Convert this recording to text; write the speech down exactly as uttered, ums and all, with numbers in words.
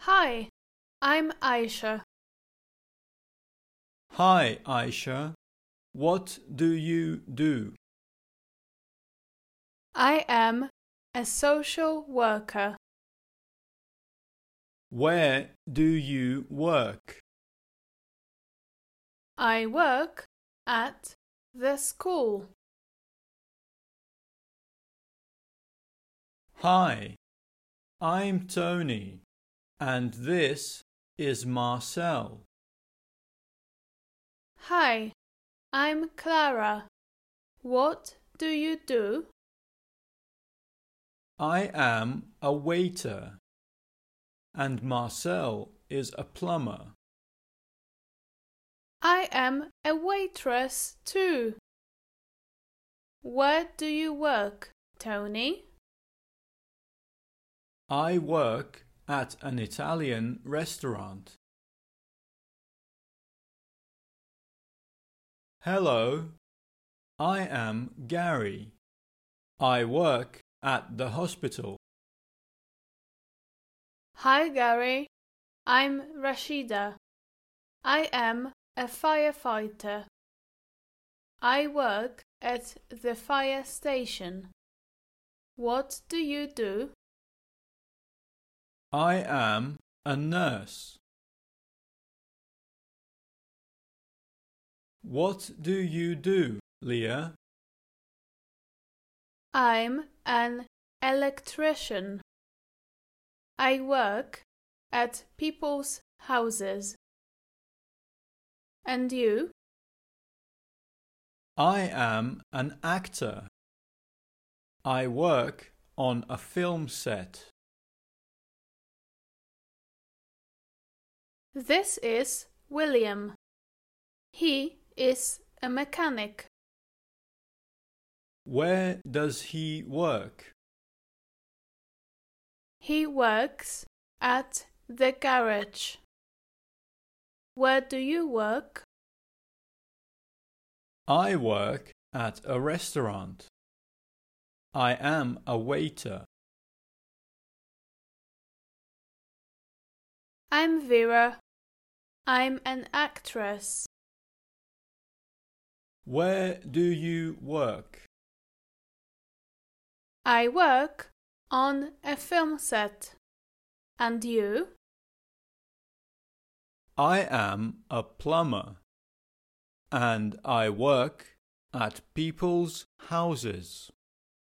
Hi, I'm Aisha. Hi, Aisha. What do you do? I am a social worker. Where do you work? I work at the school. Hi, I'm Tony, and this is Marcel. Hi, I'm Clara. What do you do? I am a waiter, and Marcel is a plumber. I am a waitress too. Where do you work, Tony? I work at an Italian restaurant. Hello, I am Gary. I work at the hospital. Hi, Gary. I'm Rashida. I am a firefighter. I work at the fire station. What do you do? I am a nurse. What do you do, Leah? I'm an electrician. I work at people's houses. And you? I am an actor. I work on a film set. This is William. He is a mechanic. Where does he work? He works at the garage. Where do you work? I work at a restaurant. I am a waiter. I'm Vera. I'm an actress. Where do you work? I work on a film set. And you? I am a plumber, and I work at people's houses.